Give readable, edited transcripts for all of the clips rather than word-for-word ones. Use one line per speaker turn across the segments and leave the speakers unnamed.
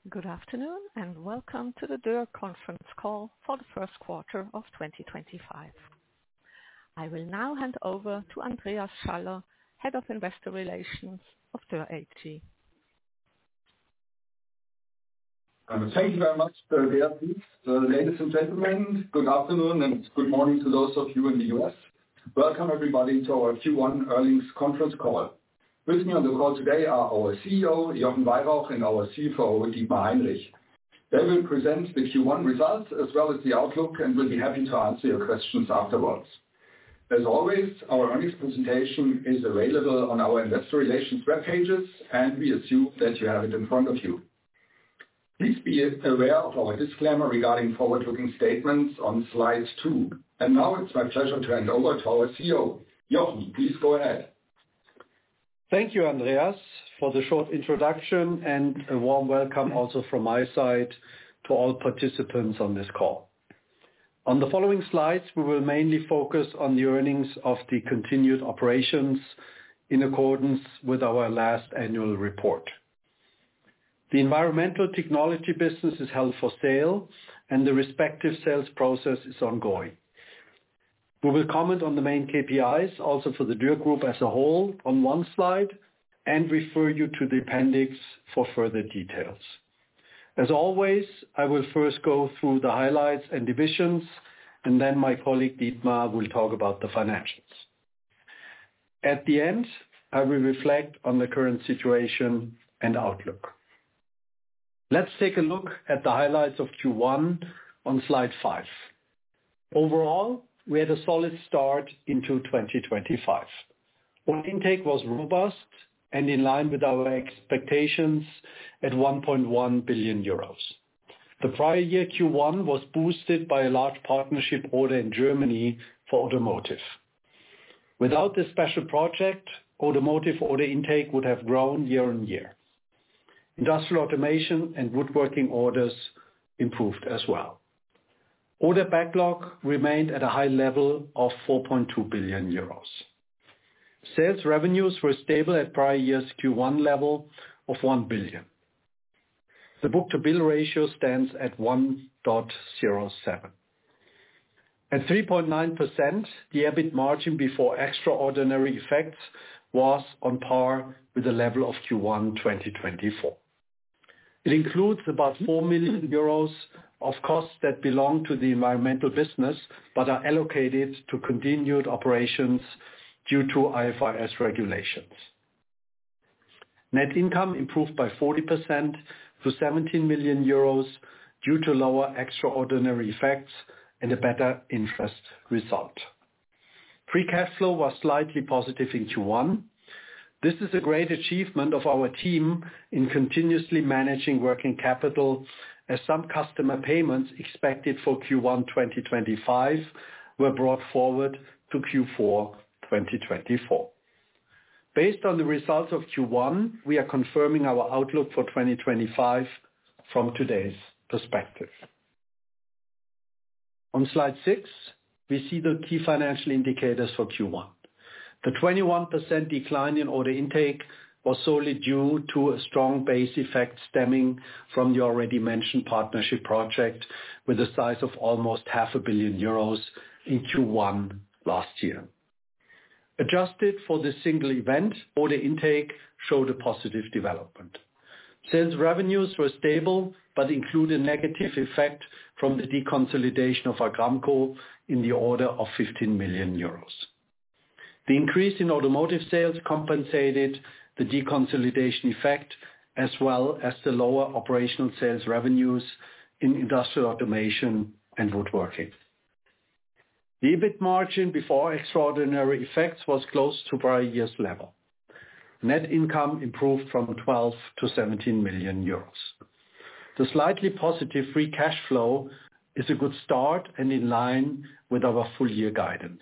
Good afternoon, and welcome to the Dürr conference call for the first quarter of 2025. I will now hand over to Andreas Schaller, Head of Investor Relations of Dürr AG.
Thank you very much, Beatrice. Ladies and gentlemen, good afternoon and good morning to those of you in the US. Welcome everybody to our Q1 earnings conference call. With me on the call today are our CEO, Jochen Weyrauch, and our CFO, Dietmar Heinrich. They will present the Q1 results as well as the outlook and will be happy to answer your questions afterwards. As always, our earnings presentation is available on our investor relations web pages, and we assume that you have it in front of you. Please be aware of our disclaimer regarding forward-looking statements on slide 2. And now it's my pleasure to hand over to our CEO. Jochen, please go ahead.
Thank you, Andreas, for the short introduction, and a warm welcome also from my side to all participants on this call. On the following slides, we will mainly focus on the earnings of the continued operations in accordance with our last annual report. The environmental technology business is held for sale, and the respective sales process is ongoing. We will comment on the main KPIs also for the Dürr Group as a whole on one slide and refer you to the appendix for further details. As always, I will first go through the highlights and divisions, and then my colleague Dietmar will talk about the financials. At the end, I will reflect on the current situation and outlook. Let's take a look at the highlights of Q1 on slide 5. Overall, we had a solid start into 2025. Order intake was robust and in line with our expectations at 1.1 billion euros. The prior year Q1 was boosted by a large partnership order in Germany for automotive. Without this special project, automotive order intake would have grown year on year. Industrial automation and woodworking orders improved as well. Order backlog remained at a high level of 4.2 billion euros. Sales revenues were stable at prior year's Q1 level of 1 billion. The book-to-bill ratio stands at 1.07. At 3.9%, the EBIT margin before extraordinary effects was on par with the level of Q1 2024. It includes about 4 million euros of costs that belong to the environmental business but are allocated to continued operations due to IFRS regulations. Net income improved by 40% to 17 million euros due to lower extraordinary effects and a better interest result. Free cash flow was slightly positive in Q1. This is a great achievement of our team in continuously managing working capital, as some customer payments expected for Q1 2025 were brought forward to Q4 2024. Based on the results of Q1, we are confirming our outlook for 2025 from today's perspective. On slide 6, we see the key financial indicators for Q1. The 21% decline in order intake was solely due to a strong base effect stemming from the already mentioned partnership project with a size of almost 500 million euros in Q1 last year. Adjusted for this single event, order intake showed a positive development. Sales revenues were stable but include a negative effect from the deconsolidation of Agramkow in the order of 15 million euros. The increase in automotive sales compensated the deconsolidation effect, as well as the lower operational sales revenues in industrial automation and woodworking. The EBIT margin before extraordinary effects was close to prior year's level. Net income improved from 12 to 17 million euros. The slightly positive free cash flow is a good start and in line with our full year guidance.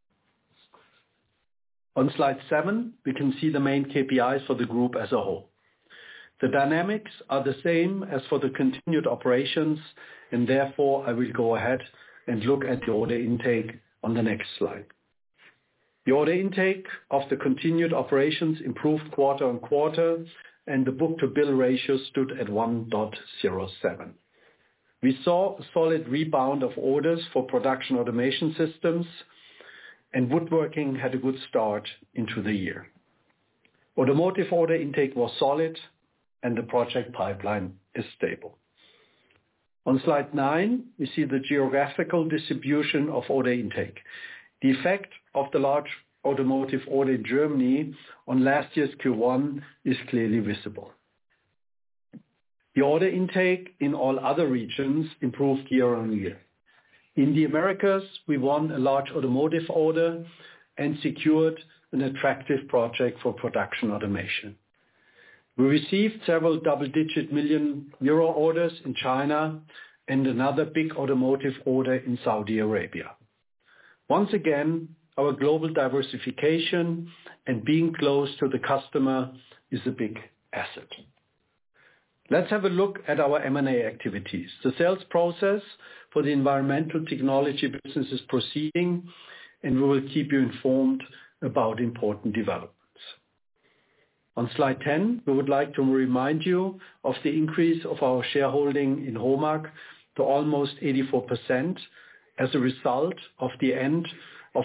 On slide 7, we can see the main KPIs for the group as a whole. The dynamics are the same as for the continued operations, and therefore I will go ahead and look at the order intake on the next slide. The order intake of the continued operations improved quarter on quarter and the book-to-bill ratio stood at 1.07. We saw a solid rebound of orders for production automation systems, and woodworking had a good start into the year. Automotive order intake was solid, and the project pipeline is stable. On slide 9, we see the geographical distribution of order intake. The effect of the large automotive order in Germany on last year's Q1 is clearly visible. The order intake in all other regions improved year-on-year. In the Americas, we won a large automotive order and secured an attractive project for production automation. We received several double-digit million euro orders in China and another big automotive order in Saudi Arabia. Once again, our global diversification and being close to the customer is a big asset. Let's have a look at our M&A activities. The sales process for the environmental technology business is proceeding, and we will keep you informed about important developments. On slide 10, we would like to remind you of the increase of our shareholding in HOMAG to almost 84% as a result of the end of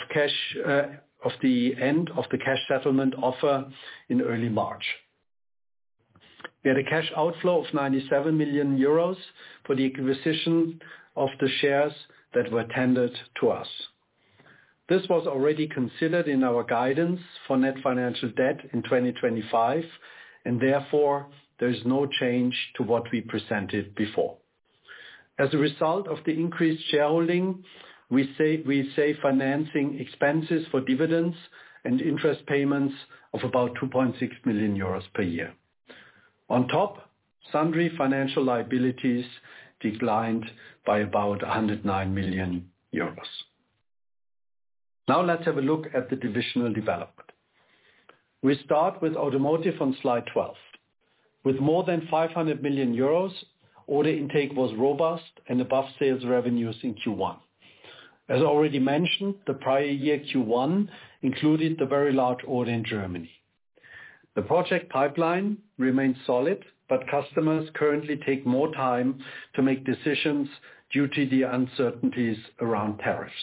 the cash settlement offer in early March. We had a cash outflow of 97 million euros for the acquisition of the shares that were tendered to us. This was already considered in our guidance for net financial debt in 2025, and therefore there is no change to what we presented before. As a result of the increased shareholding, we save financing expenses for dividends and interest payments of about 2.6 million euros per year. On top, sundry financial liabilities declined by about 109 million euros. Now let's have a look at the divisional development. We start with automotive on slide 12. With more than 500 million euros, order intake was robust and above sales revenues in Q1. As already mentioned, the prior year Q1 included the very large order in Germany. The project pipeline remains solid, but customers currently take more time to make decisions due to the uncertainties around tariffs.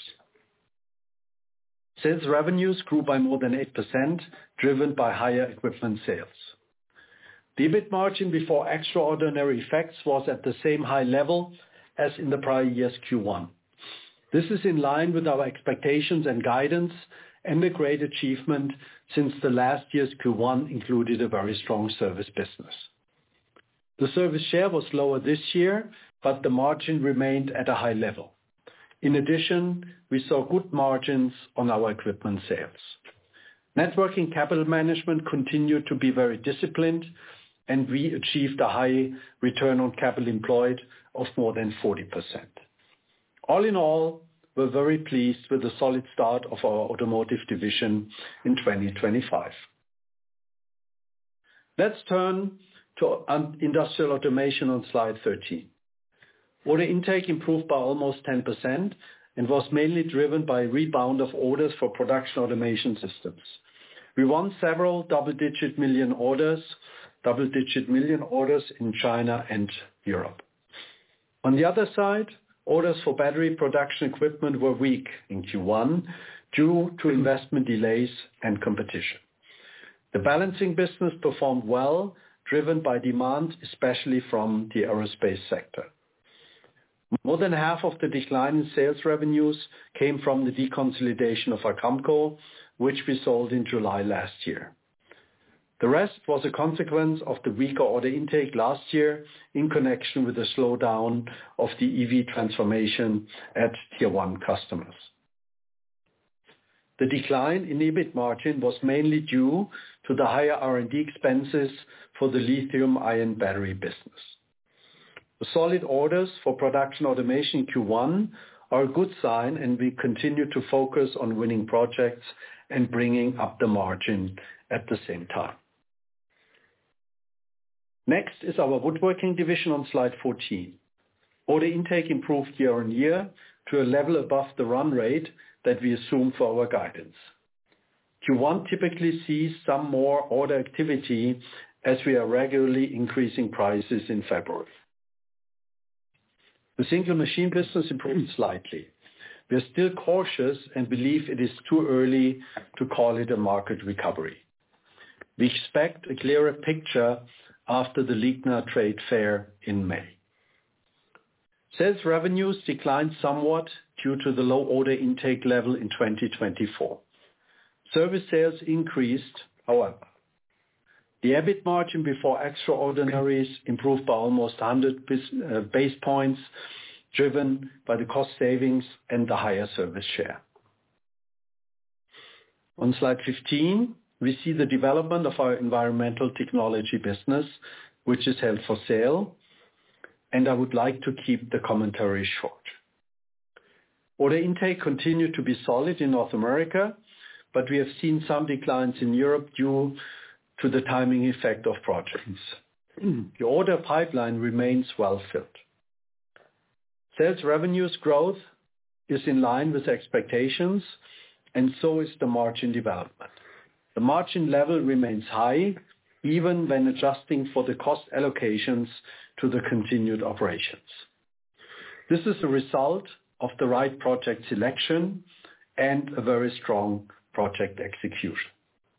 Sales revenues grew by more than 8%, driven by higher equipment sales. The EBIT margin before extraordinary effects was at the same high level as in the prior year's Q1. This is in line with our expectations and guidance, and a great achievement since the last year's Q1 included a very strong service business. The service share was lower this year, but the margin remained at a high level. In addition, we saw good margins on our equipment sales. Net working capital management continued to be very disciplined, and we achieved a high return on capital employed of more than 40%. All in all, we're very pleased with the solid start of our automotive division in 2025. Let's turn to industrial automation on slide 13. Order intake improved by almost 10% and was mainly driven by a rebound of orders for production automation systems. We won several double-digit million orders in China and Europe. On the other side, orders for battery production equipment were weak in Q1 due to investment delays and competition. The balancing business performed well, driven by demand, especially from the aerospace sector. More than half of the decline in sales revenues came from the deconsolidation of Agramkow, which we sold in July last year. The rest was a consequence of the weaker order intake last year in connection with the slowdown of the EV transformation at Tier 1 customers. The decline in EBIT margin was mainly due to the higher R&D expenses for the lithium-ion battery business. The solid orders for production automation in Q1 are a good sign, and we continue to focus on winning projects and bringing up the margin at the same time. Next is our woodworking division on slide 14. Order intake improved year-on-year to a level above the run rate that we assume for our guidance. Q1 typically sees some more order activity as we are regularly increasing prices in February. The single machine business improved slightly. We are still cautious and believe it is too early to call it a market recovery. We expect a clearer picture after the Ligna trade fair in May. Sales revenues declined somewhat due to the low order intake level in 2024. Service sales increased, however. The EBIT margin before extraordinaries improved by almost 100 base points, driven by the cost savings and the higher service share. On slide 15, we see the development of our environmental technology business, which is held for sale, and I would like to keep the commentary short. Order intake continued to be solid in North America, but we have seen some declines in Europe due to the timing effect of projects. The order pipeline remains well filled. Sales revenues growth is in line with expectations, and so is the margin development. The margin level remains high, even when adjusting for the cost allocations to the continued operations. This is a result of the right project selection and a very strong project execution.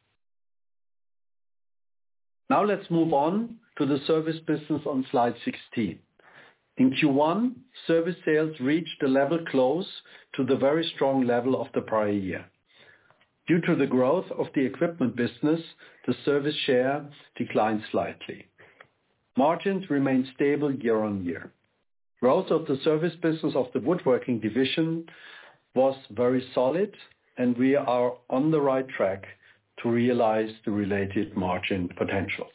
Now let's move on to the service business on slide 16. In Q1, service sales reached a level close to the very strong level of the prior year. Due to the growth of the equipment business, the service share declined slightly. Margins remained stable year on year. Growth of the service business of the woodworking division was very solid, and we are on the right track to realize the related margin potentials.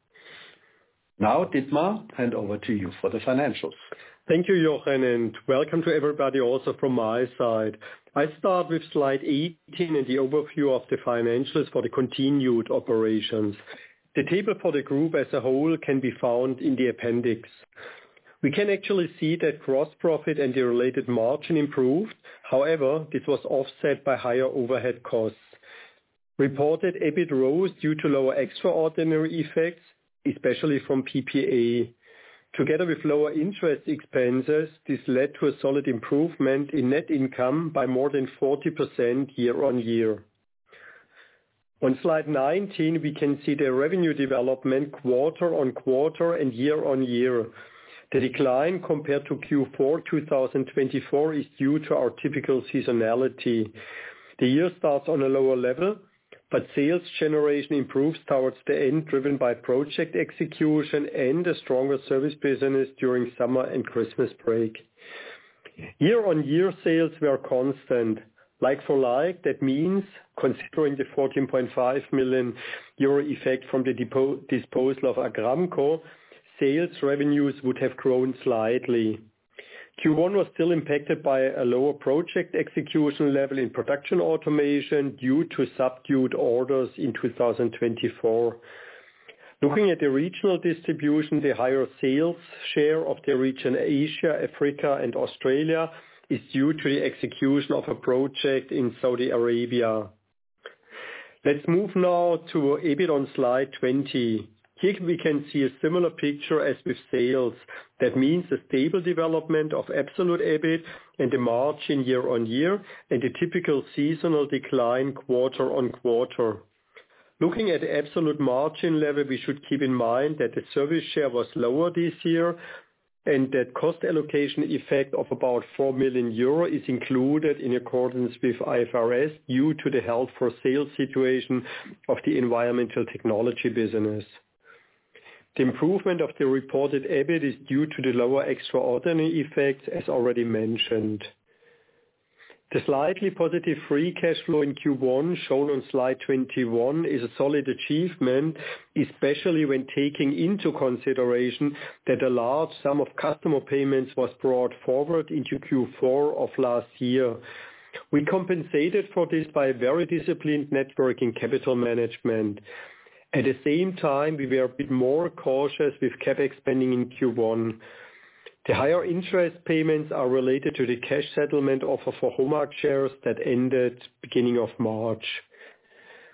Now, Dietmar, hand over to you for the financials.
Thank you, Jochen, and welcome to everybody also from my side. I start with slide 18 and the overview of the financials for the continued operations. The table for the group as a whole can be found in the appendix. We can actually see that gross profit and the related margin improved. However, this was offset by higher overhead costs. Reported EBIT rose due to lower extraordinary effects, especially from PPA. Together with lower interest expenses, this led to a solid improvement in net income by more than 40% year on year. On slide 19, we can see the revenue development quarter on quarter and year on year. The decline compared to Q4 2024 is due to our typical seasonality. The year starts on a lower level, but sales generation improves towards the end, driven by project execution and a stronger service business during summer and Christmas break. Year-on-year sales were constant. Like for like, that means considering the 14.5 million euro effect from the disposal of Agramkow, sales revenues would have grown slightly. Q1 was still impacted by a lower project execution level in production automation due to subdued orders in 2024. Looking at the regional distribution, the higher sales share of the region Asia, Africa, and Australia is due to the execution of a project in Saudi Arabia. Let's move now to EBIT on slide 20. Here we can see a similar picture as with sales. That means a stable development of absolute EBIT and the margin year on year, and a typical seasonal decline quarter on quarter. Looking at the absolute margin level, we should keep in mind that the service share was lower this year, and that cost allocation effect of about 4 million euro is included in accordance with IFRS due to the held for sale situation of the environmental technology business. The improvement of the reported EBIT is due to the lower extraordinary effects, as already mentioned. The slightly positive free cash flow in Q1, shown on slide 21, is a solid achievement, especially when taking into consideration that a large sum of customer payments was brought forward into Q4 of last year. We compensated for this by a very disciplined net working capital management. At the same time, we were a bit more cautious with CapEx spending in Q1. The higher interest payments are related to the cash settlement offer for HOMAG shares that ended beginning of March.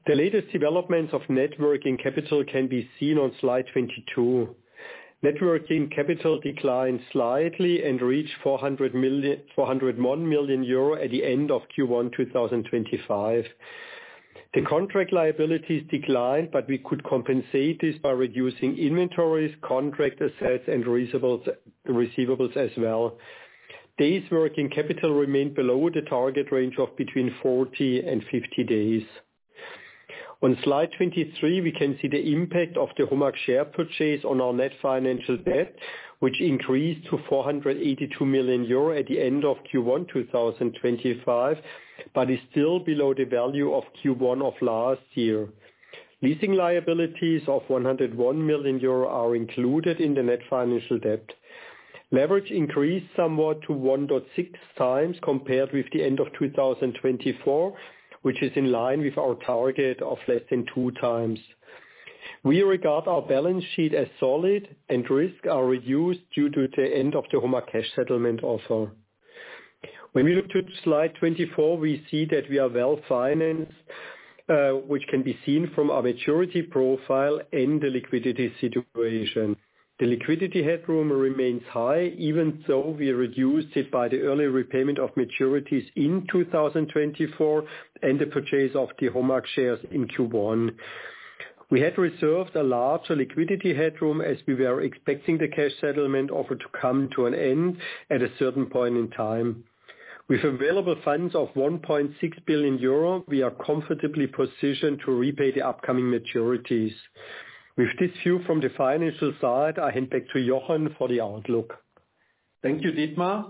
The latest developments of net working capital can be seen on slide 22. Net working capital declined slightly and reached 401 million euro at the end of Q1 2025. The contract liabilities declined, but we could compensate this by reducing inventories, contract assets, and receivables as well. Days working capital remained below the target range of between 40 and 50 days. On slide 23, we can see the impact of the HOMAG share purchase on our net financial debt, which increased to 482 million euro at the end of Q1 2025, but is still below the value of Q1 of last year. Leasing liabilities of 101 million euro are included in the net financial debt. Leverage increased somewhat to 1.6 times compared with the end of 2024, which is in line with our target of less than 2 times. We regard our balance sheet as solid and risks are reduced due to the end of the HOMAG cash settlement offer. When we look to slide 24, we see that we are well financed, which can be seen from our maturity profile and the liquidity situation. The liquidity headroom remains high, even though we reduced it by the early repayment of maturities in 2024 and the purchase of the HOMAG shares in Q1. We had reserved a larger liquidity headroom as we were expecting the cash settlement offer to come to an end at a certain point in time. With available funds of 1.6 billion euro, we are comfortably positioned to repay the upcoming maturities. With this view from the financial side, I hand back to Jochen for the outlook.
Thank you, Dietmar.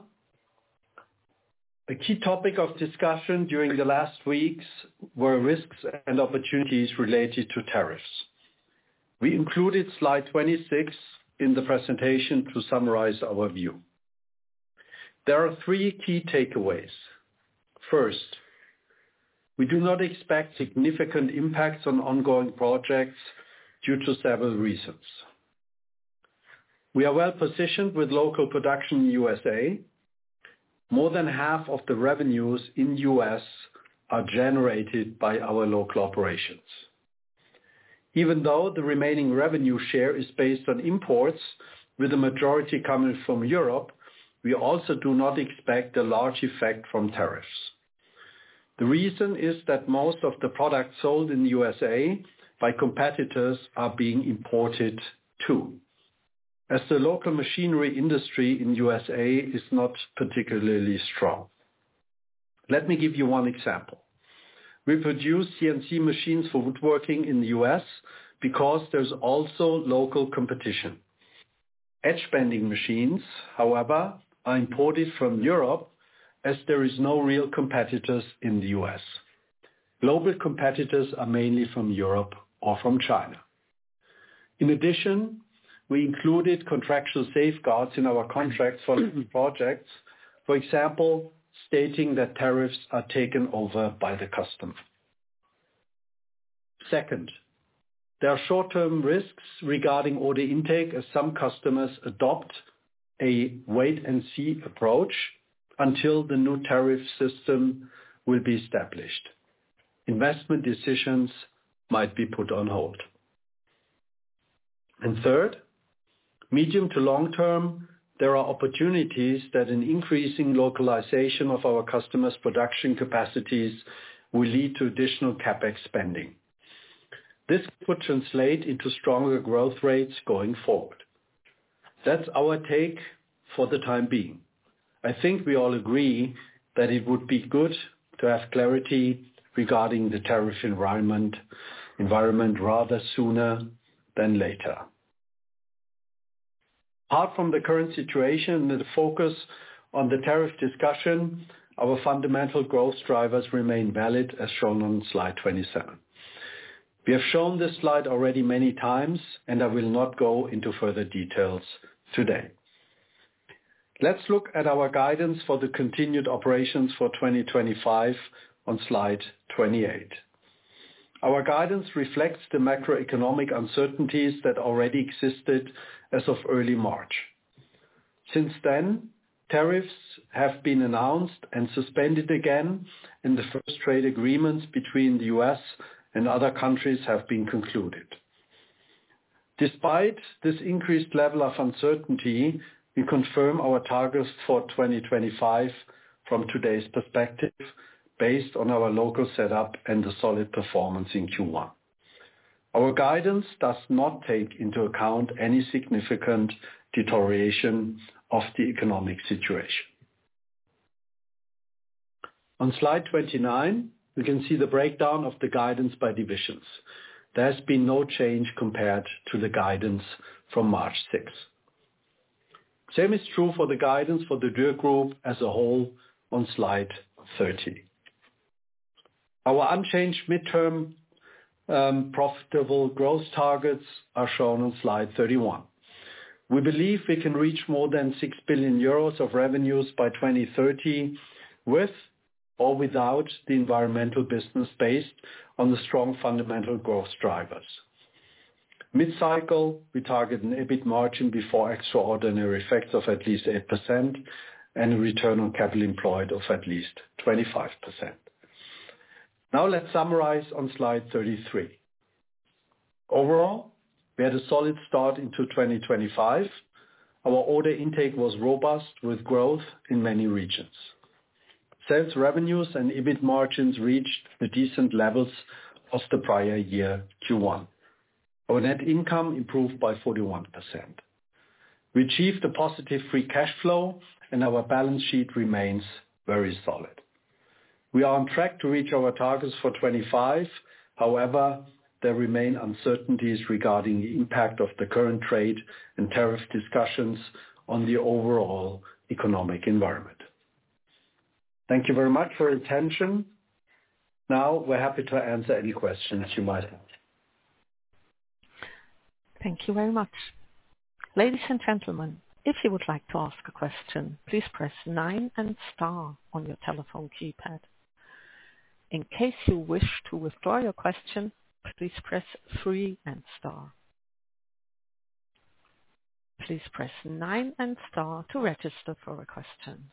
A key topic of discussion during the last weeks were risks and opportunities related to tariffs. We included slide 26 in the presentation to summarize our view. There are 3 key takeaways. First, we do not expect significant impacts on ongoing projects due to several reasons. We are well positioned with local production in the USA. More than half of the revenues in the US are generated by our local operations. Even though the remaining revenue share is based on imports, with the majority coming from Europe, we also do not expect a large effect from tariffs. The reason is that most of the products sold in the USA by competitors are being imported too, as the local machinery industry in the USA is not particularly strong. Let me give you one example. We produce CNC machines for woodworking in the US because there's also local competition. Edge bending machines, however, are imported from Europe as there is no real competitors in the US. Global competitors are mainly from Europe or from China. In addition, we included contractual safeguards in our contracts for projects, for example, stating that tariffs are taken over by the customer. Second, there are short-term risks regarding order intake as some customers adopt a wait-and-see approach until the new tariff system will be established. Investment decisions might be put on hold. And third, medium to long term, there are opportunities that an increasing localization of our customers' production capacities will lead to additional CapEx spending. This could translate into stronger growth rates going forward. That's our take for the time being. I think we all agree that it would be good to have clarity regarding the tariff environment rather sooner than later. Apart from the current situation and the focus on the tariff discussion, our fundamental growth drivers remain valid as shown on slide 27. We have shown this slide already many times, and I will not go into further details today. Let's look at our guidance for the continued operations for 2025 on slide 28. Our guidance reflects the macroeconomic uncertainties that already existed as of early March. Since then, tariffs have been announced and suspended again in the first trade agreements between the US and other countries have been concluded. Despite this increased level of uncertainty, we confirm our targets for 2025 from today's perspective, based on our local setup and the solid performance in Q1. Our guidance does not take into account any significant deterioration of the economic situation. On slide 29, we can see the breakdown of the guidance by divisions. There has been no change compared to the guidance from March 6. Same is true for the guidance for the Dürr Group as a whole on slide 30. Our unchanged midterm profitable growth targets are shown on slide 31. We believe we can reach more than 6 billion euros of revenues by 2030 with or without the environmental business based on the strong fundamental growth drivers. Mid-cycle, we target an EBIT margin before extraordinary effects of at least 8% and a return on capital employed of at least 25%. Now let's summarize on slide 33. Overall, we had a solid start into 2025. Our order intake was robust with growth in many regions. Sales revenues and EBIT margins reached the decent levels of the prior year Q1. Our net income improved by 41%. We achieved a positive free cash flow and our balance sheet remains very solid. We are on track to reach our targets for 25. However, there remain uncertainties regarding the impact of the current trade and tariff discussions on the overall economic environment. Thank you very much for your attention. Now we're happy to answer any questions you might have.
Thank you very much. Ladies and gentlemen, if you would like to ask a question, please press 9 and star on your telephone keypad. In case you wish to withdraw your question, please press 3 and star. Please press 9 and star to register for a question.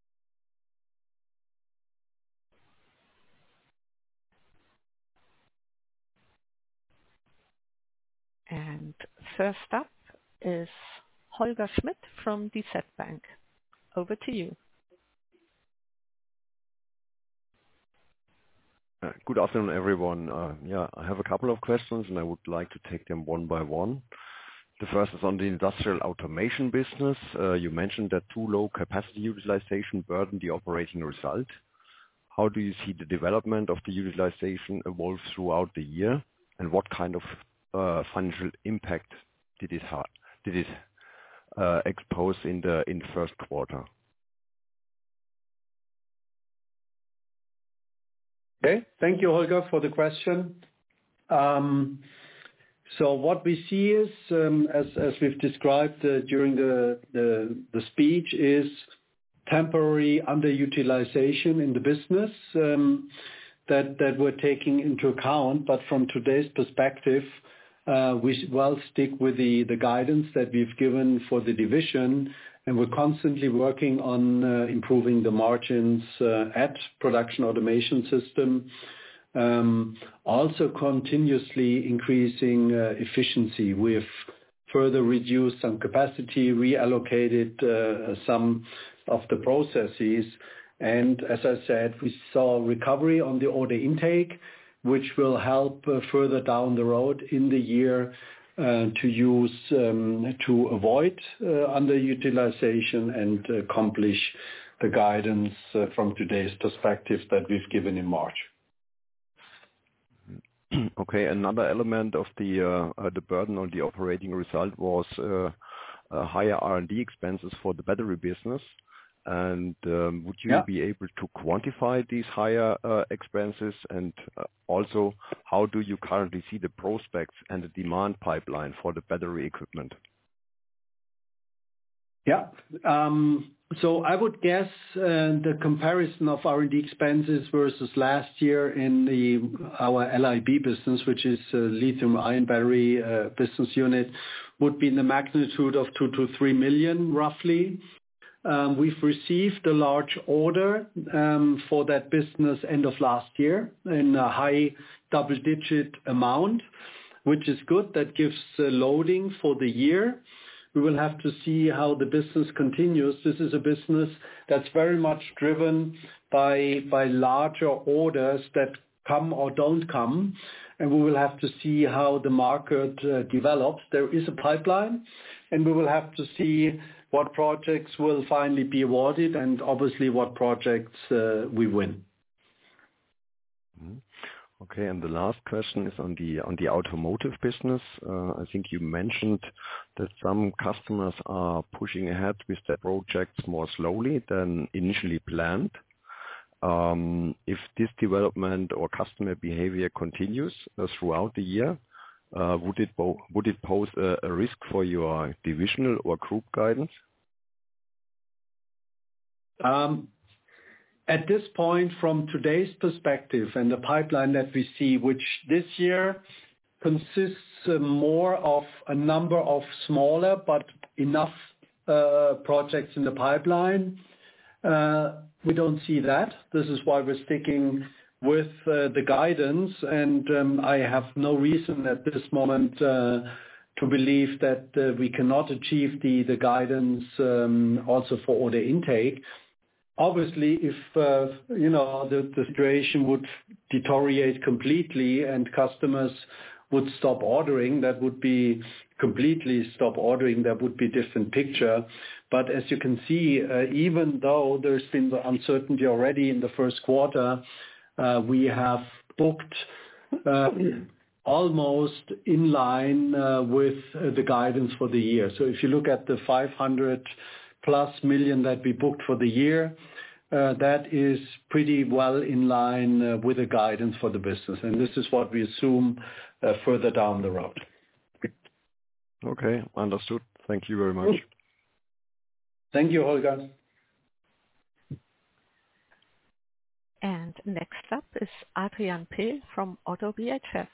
And first up is Holger Schmidt from DZ Bank. Over to you.
Good afternoon, everyone. I have a couple of questions, and I would like to take them one by one. The first is on the industrial automation business. You mentioned that too low capacity utilization burdened the operating result. How do you see the development of the utilization evolve throughout the year, and what kind of financial impact did it expose in the first quarter?
Okay, thank you, Holger, for the question. So what we see is, as we've described during the speech, is temporary underutilization in the business that we're taking into account. But from today's perspective, we well stick with the guidance that we've given for the division, and we're constantly working on improving the margins at Production Automation System, also continuously increasing efficiency. We've further reduced some capacity, reallocated some of the processes, and as I said, we saw recovery on the order intake, which will help further down the road in the year to avoid underutilization and accomplish the guidance from today's perspective that we've given in March.
Okay, another element of the burden on the operating result was higher R&D expenses for the battery business. And would you be able to quantify these higher expenses? And also, how do you currently see the prospects and the demand pipeline for the battery equipment?
Yeah. So I would guess the comparison of R&D expenses versus last year in our LIB business, which is lithium-ion battery business unit, would be in the magnitude of 2 to 3 million, roughly. We've received a large order for that business end of last year in a high double-digit amount, which is good. That gives loading for the year. We will have to see how the business continues. This is a business that's very much driven by larger orders that come or don't come, and we will have to see how the market develops. There is a pipeline, and we will have to see what projects will finally be awarded and obviously what projects we win.
Okay, and the last question is on the automotive business. I think you mentioned that some customers are pushing ahead with their projects more slowly than initially planned. If this development or customer behavior continues throughout the year, would it pose a risk for your divisional or group guidance?
At this point, from today's perspective and the pipeline that we see, which this year consists more of a number of smaller but enough projects in the pipeline, we don't see that. This is why we're sticking with the guidance, and I have no reason at this moment to believe that we cannot achieve the guidance also for order intake. Obviously, if the situation would deteriorate completely and customers would stop ordering, that would be completely stop ordering. That would be a different picture. But as you can see, even though there's been the uncertainty already in the first quarter, we have booked almost in line with the guidance for the year. So if you look at the 500+ million that we booked for the year, that is pretty well in line with the guidance for the business. And this is what we assume further down the road.
Okay, understood. Thank you very much.
Thank you, Holger.
And next up is Adrian Pehl from ODDO BHF.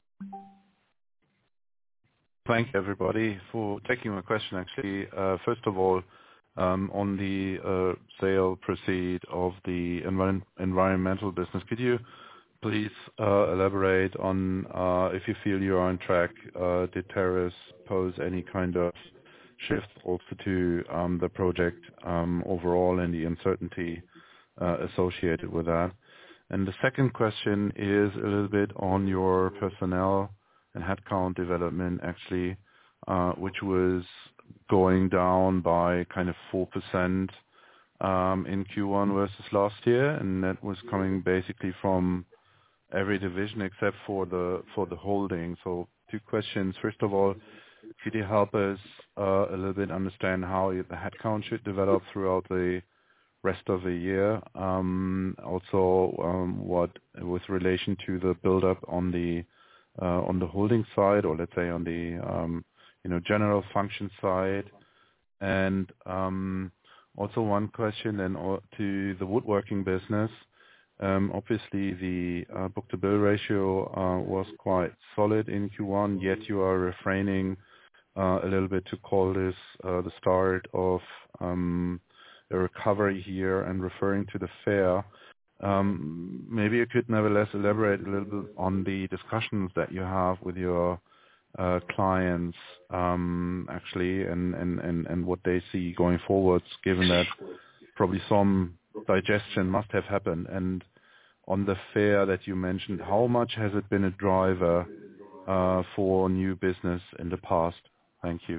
Thank you, everybody, for taking my question, actually. First of all, on the sale proceed of the environmental business, could you please elaborate on if you feel you're on track? Did tariffs pose any kind of shift also to the project overall and the uncertainty associated with that? And the second question is a little bit on your personnel and headcount development, actually, which was going down by kind of 4% in Q1 versus last year, and that was coming basically from every division except for the holding. So two questions. First of all, could you help us a little bit understand how the headcount should develop throughout the rest of the year? Also, what with relation to the build-up on the holding side, or let's say on the general function side. And also one question then to the woodworking business. Obviously, the book-to-bill ratio was quite solid in Q1, yet you are refraining a little bit to call this the start of a recovery here and referring to the fair. Maybe you could nevertheless elaborate a little bit on the discussions that you have with your clients, actually, and what they see going forwards, given that probably some digestion must have happened. And on the fair that you mentioned, how much has it been a driver for new business in the past? Thank you.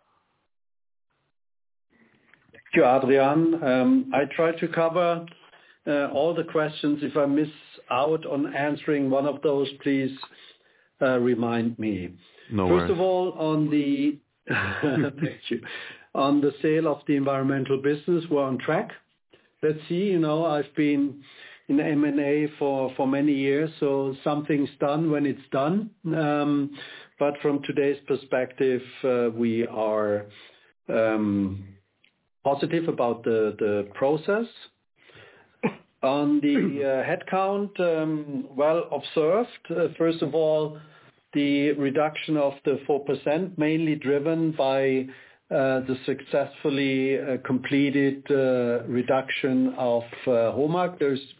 Thank you, Adrian. I try to cover all the questions. If I miss out on answering one of those, please remind me.
No worries.
First of all, on the thank you. On the sale of the environmental business, we're on track. Let's see. I've been in M&A for many years, so something's done when it's done. But from today's perspective, we are positive about the process. On the headcount, well observed. First of all, the reduction of the 4%, mainly driven by the successfully completed reduction of HOMAG.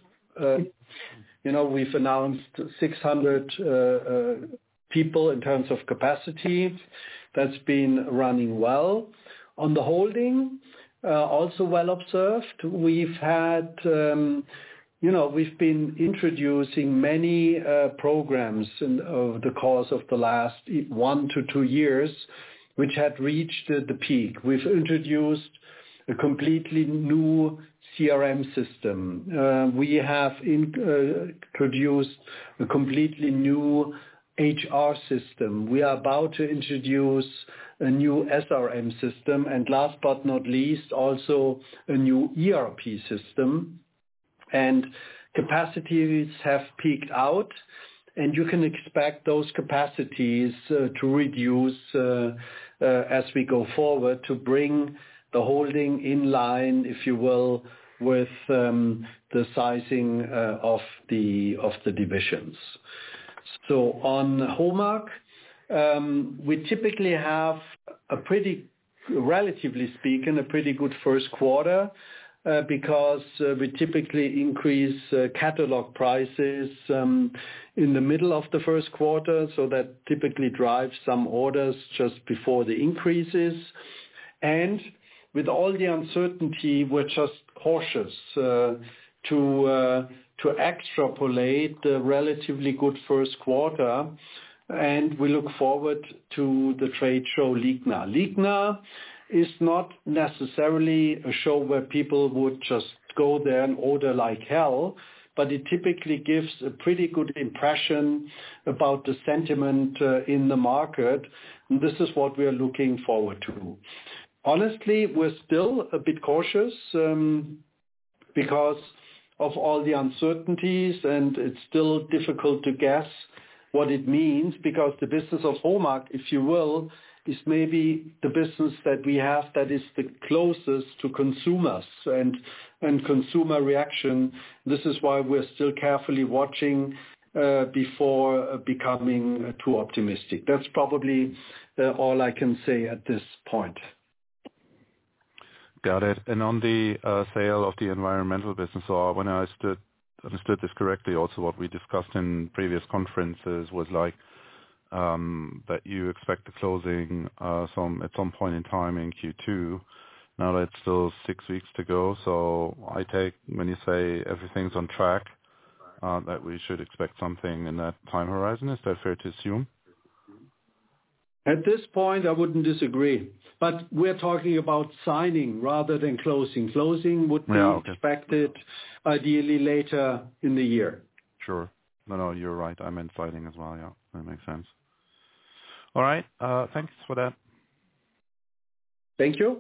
We've announced 600 people in terms of capacity. That's been running well. On the holding, also well observed. We've had, we've been introducing many programs over the course of the last 1 to 2 years, which had reached the peak. We've introduced a completely new CRM system. We have introduced a completely new HR system. We are about to introduce a new SRM system, and last but not least, also a new ERP system. And capacities have peaked out, and you can expect those capacities to reduce as we go forward to bring the holding in line, if you will, with the sizing of the divisions. So on HOMAG, we typically have relatively speaking, a pretty good first quarter because we typically increase catalog prices in the middle of the first quarter, so that typically drives some orders just before the increases. And with all the uncertainty, we're just cautious to extrapolate the relatively good first quarter, and we look forward to the trade show LIGNA. LIGNA is not necessarily a show where people would just go there and order like hell, but it typically gives a pretty good impression about the sentiment in the market, and this is what we are looking forward to. Honestly, we're still a bit cautious because of all the uncertainties, and it's still difficult to guess what it means, because the business of HOMAG, if you will, is maybe the business that we have that is the closest to consumers and consumer reaction. This is why we're still carefully watching before becoming too optimistic. That's probably all I can say at this point.
Got it. And on the sale of the environmental business, or when I understood this correctly, also what we discussed in previous conferences was like that you expect the closing at some point in time in Q2. Now that's still 6 weeks to go. So I take, when you say everything's on track, that we should expect something in that time horizon. Is that fair to assume?
At this point, I wouldn't disagree. But we're talking about signing rather than closing. Closing would be expected ideally later in the year.
Sure. No, you're right. I meant signing as well. Yeah, that makes sense. All right. Thanks for that.
Thank you.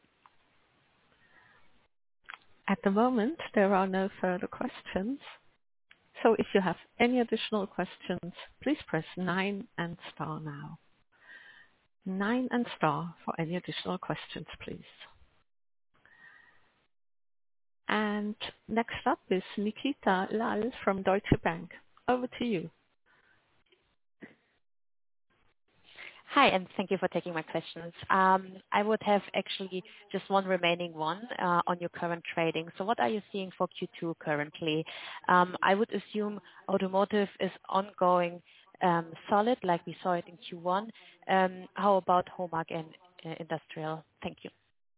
At the moment, there are no further questions. So if you have any additional questions, please press 9 and star now. 9 and star for any additional questions, please. And next up is Nikita Lal from Deutsche Bank. Over to you.
Hi, and thank you for taking my questions. I would have actually just one remaining one on your current trading. So what are you seeing for Q2 currently? I would assume automotive is ongoing solid, like we saw it in Q1. How about HOMAG and industrial? Thank you.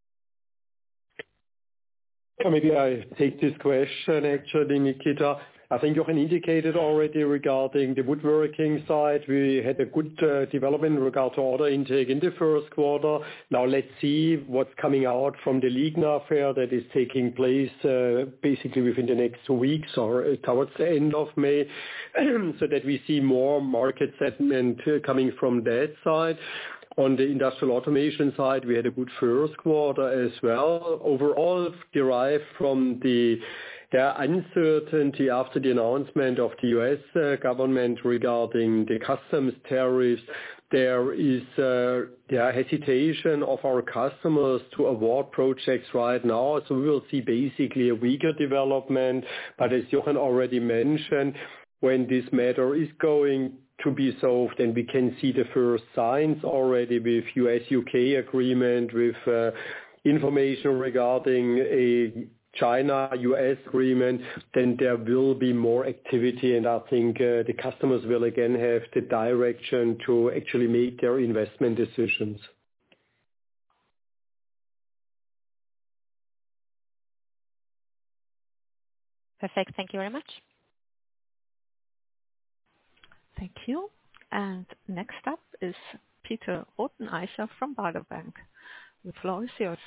Maybe I take this question, actually, Nikita. I think Jochen indicated already regarding the woodworking side. We had a good development in regard to order intake in the first quarter. Now let's see what's coming out from the LIGNA fair that is taking place basically within the next 2 weeks or towards the end of May, so that we see more market sentiment coming from that side. On the industrial automation side, we had a good first quarter as well. Overall, derived from the uncertainty after the announcement of the U.S. government regarding the customs tariffs, there is hesitation of our customers to award projects right now. So we will see basically a weaker development. But as Jochen already mentioned, when this matter is going to be solved, and we can see the first signs already with US-UK agreement, with information regarding a China-US agreement, then there will be more activity, and I think the customers will again have the direction to actually make their investment decisions.
Perfect. Thank you very much.
Thank you. And next up is Peter Rothenaicher from Baader Bank. The floor is yours.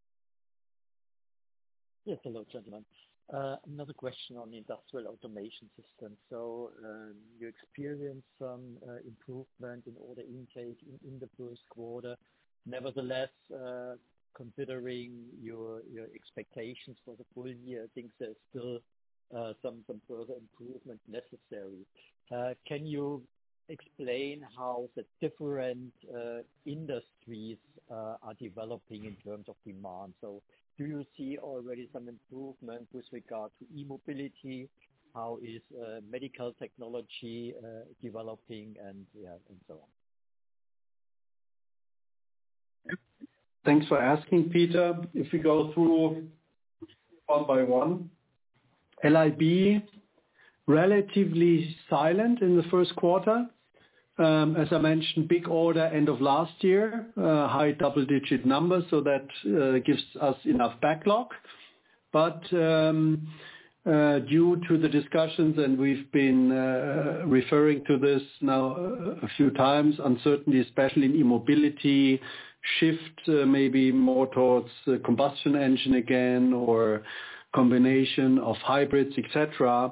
Yes, hello, gentlemen. Another question on the industrial automation system. So you experienced some improvement in order intake in the first quarter. Nevertheless, considering your expectations for the full year, I think there's still some further improvement necessary. Can you explain how the different industries are developing in terms of demand? So do you see already some improvement with regard to e-mobility? How is medical technology developing, and so on?
Thanks for asking, Peter. If we go through one by one, LIB relatively silent in the first quarter. As I mentioned, big order end of last year, high double-digit numbers, so that gives us enough backlog. But due to the discussions, and we've been referring to this now a few times, uncertainty, especially in e-mobility, shift maybe more towards the combustion engine again, or combination of hybrids, etc.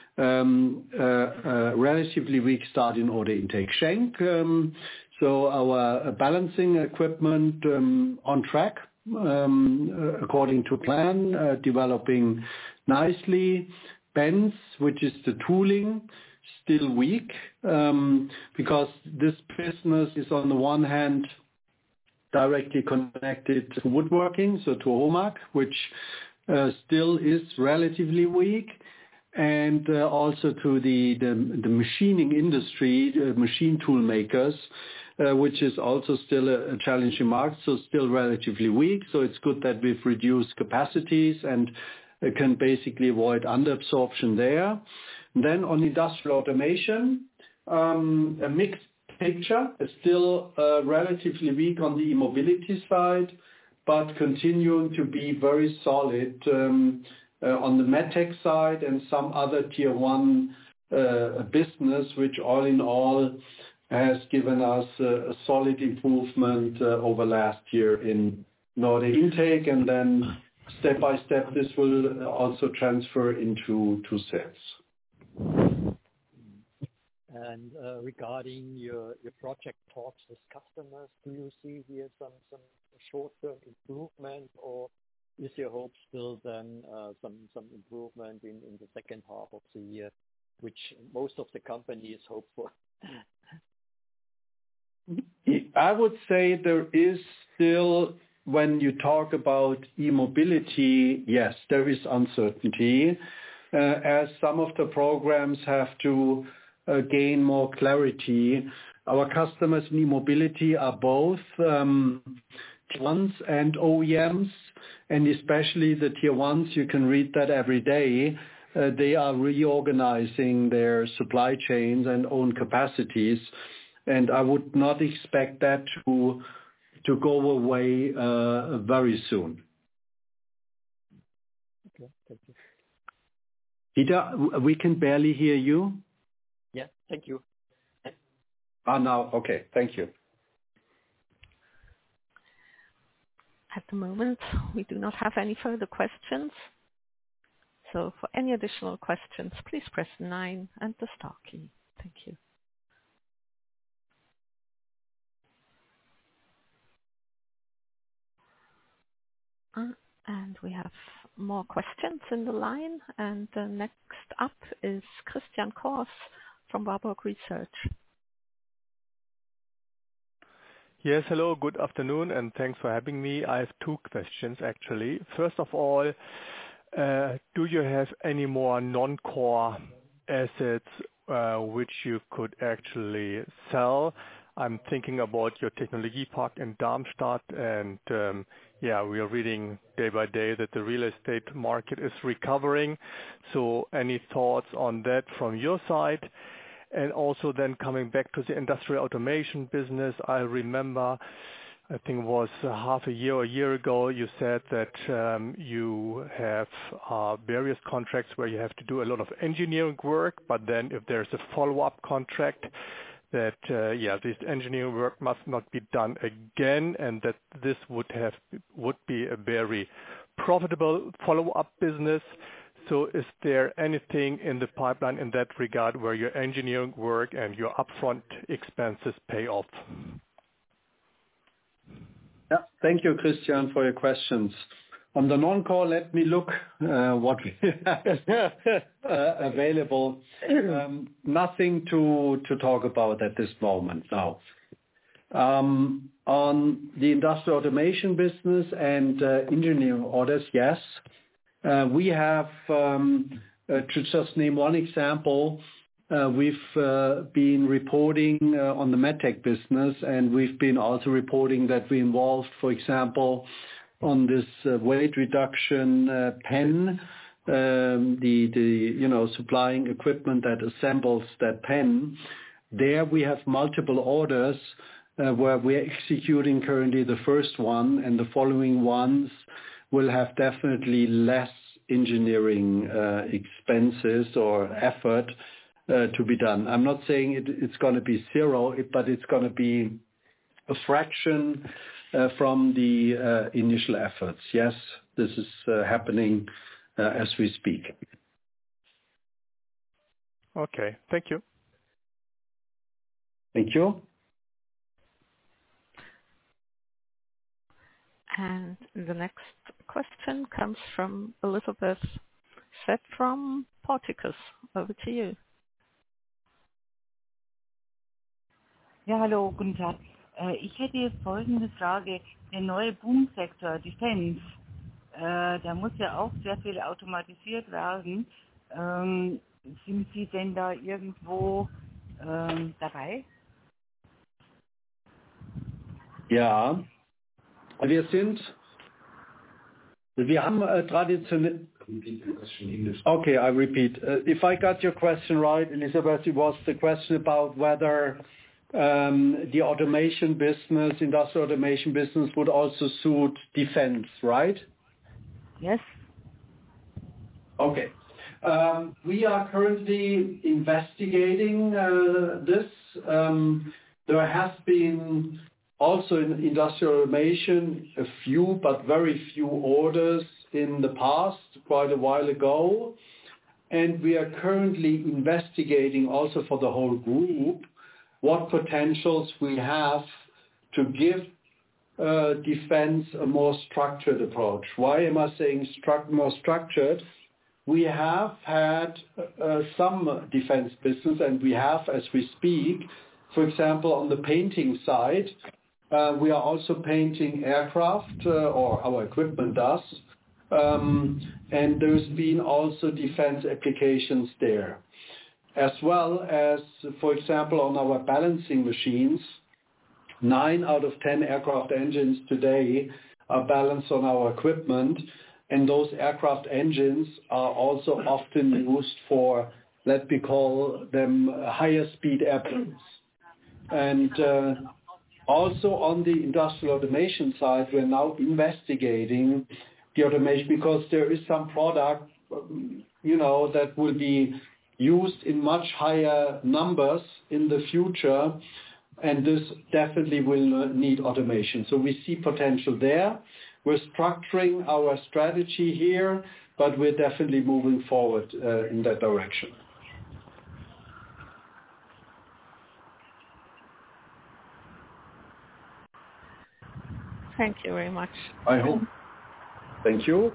Relatively weak start in order intake. Schenck, so our balancing equipment on track, according to plan, developing nicely. Benz, which is the tooling, still weak, because this business is on the one hand directly connected to woodworking, so to HOMAG, which still is relatively weak, and also to the machining industry, machine tool makers, which is also still a challenging market, so still relatively weak. So it's good that we've reduced capacities and can basically avoid under-absorption there. And then on industrial automation, a mixed picture. It's still relatively weak on the e-mobility side, but continuing to be very solid on the medtech side and some other tier one business, which all in all has given us a solid improvement over last year in order intake, and then step by step this will also transfer into sales.
And regarding your project talks with customers, do you see here some short-term improvement, or is your hope still then some improvement in the second half of the year, which most of the companies hope for?
I would say there is still, when you talk about e-mobility, yes, there is uncertainty, as some of the programs have to gain more clarity. Our customers in e-mobility are both tier ones and OEMs, and especially the tier ones, you can read that every day. They are reorganizing their supply chains and own capacities, and I would not expect that to go away very soon.
Okay, thank you.
Peter, we can barely hear you.
Yeah, thank you.
Now, okay, thank you.
At the moment, we do not have any further questions. So for any additional questions, please press 9 and the star key. Thank you. And we have more questions in the line. And the next up is Christian Kors from Warburg Research.
Yes, hello, good afternoon, and thanks for having me. I have two questions, actually. First of all, do you have any more non-core assets which you could actually sell. I'm thinking about your technology park in Darmstadt, and we are reading day by day that the real estate market is recovering. So any thoughts on that from your side? And also then coming back to the industrial automation business, I remember, I think it was half a year or a year ago, you said that you have various contracts where you have to do a lot of engineering work, but then if there's a follow-up contract, that this engineering work must not be done again, and that this would be a very profitable follow-up business. So is there anything in the pipeline in that regard where your engineering work and your upfront expenses pay off?
Yeah. Thank you, Christian, for your questions. On the non-core, let me look what we have available. Nothing to talk about at this moment now. On the industrial automation business and engineering orders, yes. We have, to just name one example, we've been reporting on the MedTech business, and we've been also reporting that we involved, for example, on this weight reduction pen, supplying equipment that assembles that pen. There we have multiple orders where we're executing currently the first one, and the following ones will have definitely less engineering expenses or effort to be done. I'm not saying it's going to be zero, but it's going to be a fraction from the initial efforts. Yes, this is happening as we speak.
Okay, thank you.
Thank you.
And the next question comes from Elizabeth Seth from Porticus. Over to you.
Ja, hallo, guten Tag. Ich hätte folgende Frage. Der neue Boomsektor, Defense, da muss ja auch sehr viel automatisiert werden. Sind Sie denn da irgendwo dabei?
Ja, wir haben traditionell. Okay, I repeat. If I got your question right, Elizabeth, it was the question about whether the automation business, industrial automation business, would also suit defense, right?
Yes.
Okay. We are currently investigating this. There has been also in industrial automation a few, but very few orders in the past, quite a while ago. And we are currently investigating also for the whole group what potentials we have to give defense a more structured approach. Why am I saying more structured? We have had some defense business, and we have, as we speak, for example, on the painting side, we are also painting aircraft, or our equipment does, and there's been also defense applications there. As well as, for example, on our balancing machines, 9 out of 10 aircraft engines today are balanced on our equipment, and those aircraft engines are also often used for, let me call them, higher speed airplanes. And also on the industrial automation side, we're now investigating the automation because there is some product, that will be used in much higher numbers in the future, and this definitely will need automation. So we see potential there. We're structuring our strategy here, but we're definitely moving forward in that direction.
Thank you very much.
I hope. Thank you.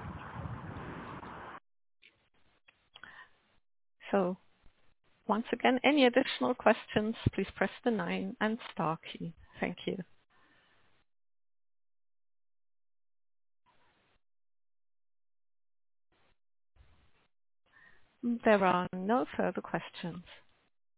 So, once again, any additional questions, please press the 9 and star key. Thank you. There are no further questions.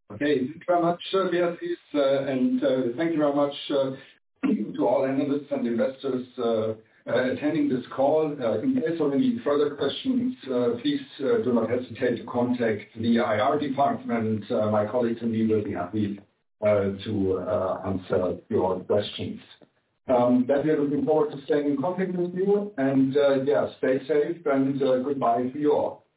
Okay. Thank you very much, Beatrice, and thank you very much to all analysts and investors attending this call. In case of any further questions, please do not hesitate to contact the IR department. My colleagues and me will be happy to answer your questions. Then we are looking forward to staying in contact with you, and stay safe, and goodbye to you all.